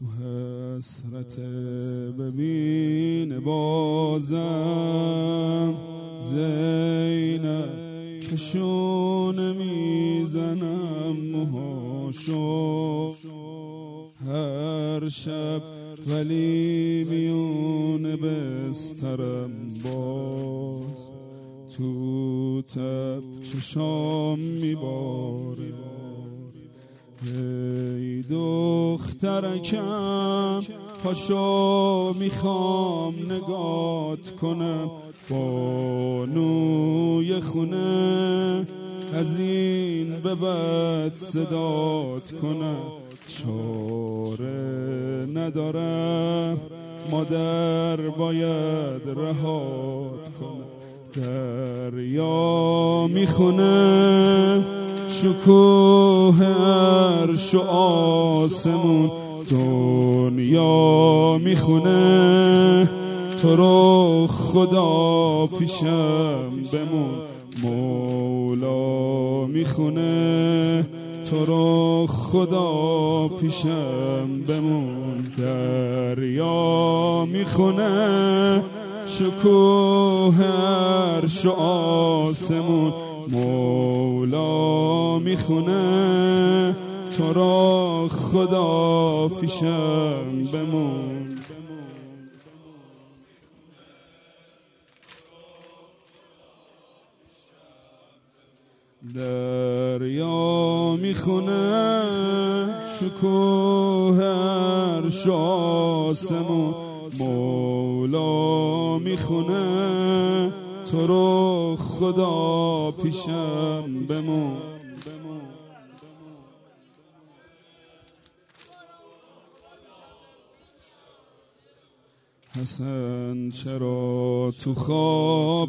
تو حسرت ببین بازم زینب کشون میزنم موهاشو هر شب ولی میون بسترم باز تو تب چشام میباره ای دخترکم پاشو میخوام نگات کنم بانوی خونه از این به بعد صدات کنم چاره ندارم مادر باید رهات کنم دریا میخونه شکوه عرش و آسمون دنیا میخونه تو رو خدا پیشم بمون مولا میخونه تو رو خدا پیشم بمون دریا میخونه شکوه عرش و آسمون مولا میخونه تو را خدا پیشم بمون دریا میخونه شکوه عرش و آسمون مولا میخونه تو رو خدا پیشم بمون حسن چرا تو خواب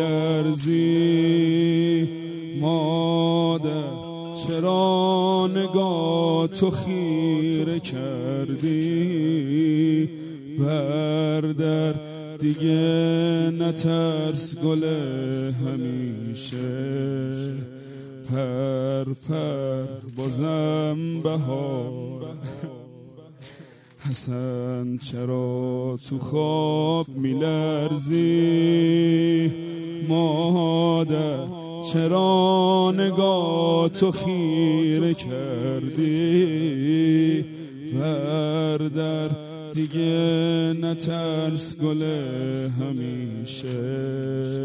میلرزی مادر چرا نگاه تو خیره کردی بردر دیگه نترس گل همیشه پر پر بازم بهار حسن چرا تو خواب میلرزی مادر چرا نگاه تو خیره کردی بردر دیگه نترس گل همیشه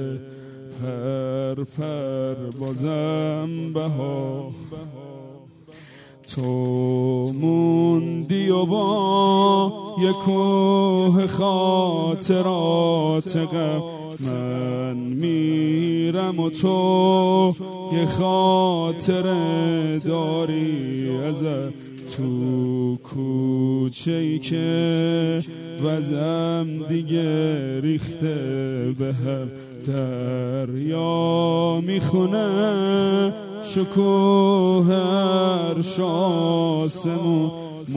پر پر بازم بهار تو موندی و با یک کوه خاطرات غم من میرم و تو یه خاطره داری ازت تو کوچه‌ای که وزم دیگه ریخته به هم دریا میخونه شکوه عرش آسمون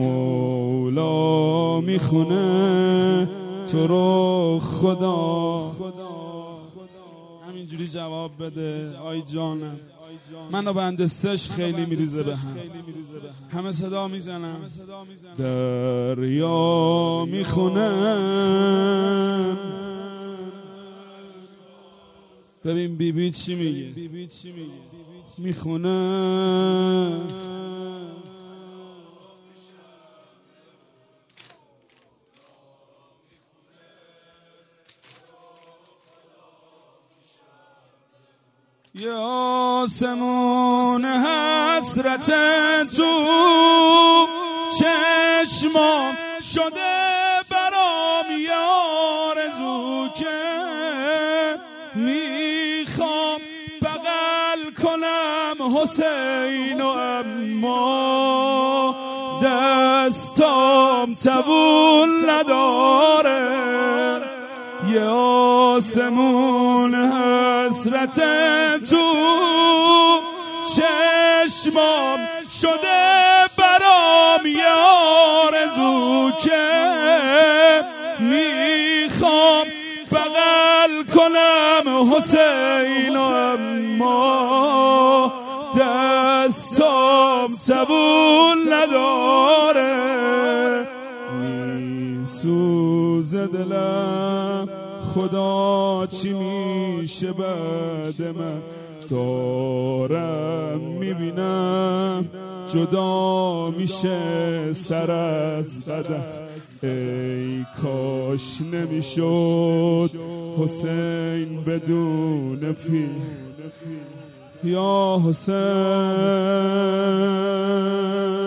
مولا میخونه تو رو خدا همینجوری جواب بده آی جانم منو بنده سش خیلی میریزه به هم همه صدا میزنم دریا میخونه ببین بیبی چی میگه میخونه یه آسمون حسرت تو چشمام شده برام یه آرزو که میخوام بغل کنم حسین و اما دستام توون نداره یه آسمون حسرت تو چشمام شده برام یه آرزو که میخوام بغل کنم حسین و اما دستام توون نداره سوز دلم، خدا چی میشه بعد من؟ دارم میبینم جدا میشه سر از بدن. ای کاش نمیشد حسین بدون پیر. یا حسین